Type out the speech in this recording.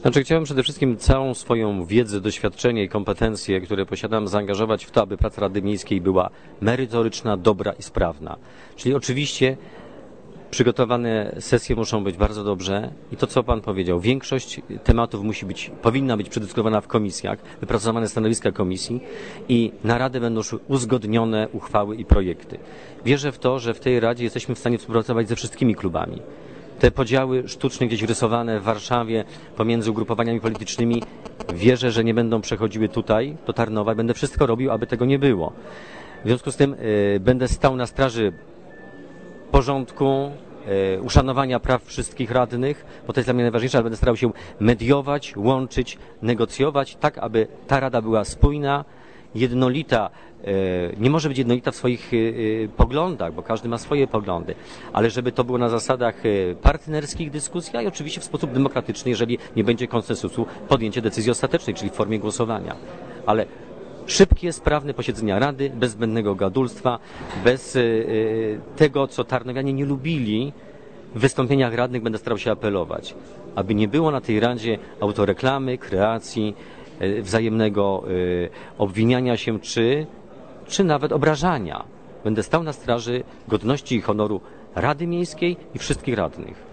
Znaczy, chciałem przede wszystkim całą swoją wiedzę, doświadczenie i kompetencje, które posiadam, zaangażować w to, aby praca Rady Miejskiej była merytoryczna, dobra i sprawna. Czyli oczywiście przygotowane sesje muszą być bardzo dobrze i to, co Pan powiedział, większość tematów powinna być przedyskutowana w komisjach, wypracowane stanowiska komisji i na Radę będą szły uzgodnione uchwały i projekty. Wierzę w to, że w tej Radzie jesteśmy w stanie współpracować ze wszystkimi klubami. Te podziały sztucznie gdzieś rysowane w Warszawie pomiędzy ugrupowaniami politycznymi, wierzę, że nie będą przechodziły tutaj, do Tarnowa. Będę wszystko robił, aby tego nie było. W związku z tym będę stał na straży porządku, uszanowania praw wszystkich radnych, bo to jest dla mnie najważniejsze, ale będę starał się mediować, łączyć, negocjować, tak aby ta Rada była spójna, jednolita. Nie może być jednolita w swoich poglądach, bo każdy ma swoje poglądy, ale żeby to było na zasadach partnerskich dyskusji, a i oczywiście w sposób demokratyczny, jeżeli nie będzie konsensusu, podjęcie decyzji ostatecznej, czyli w formie głosowania. Ale szybkie, sprawne posiedzenia Rady, bez zbędnego gadulstwa, bez tego, co tarnowianie nie lubili, w wystąpieniach radnych będę starał się apelować, aby nie było na tej Radzie autoreklamy, kreacji, wzajemnego obwiniania się czy nawet obrażania. Będę stał na straży godności i honoru Rady Miejskiej i wszystkich radnych.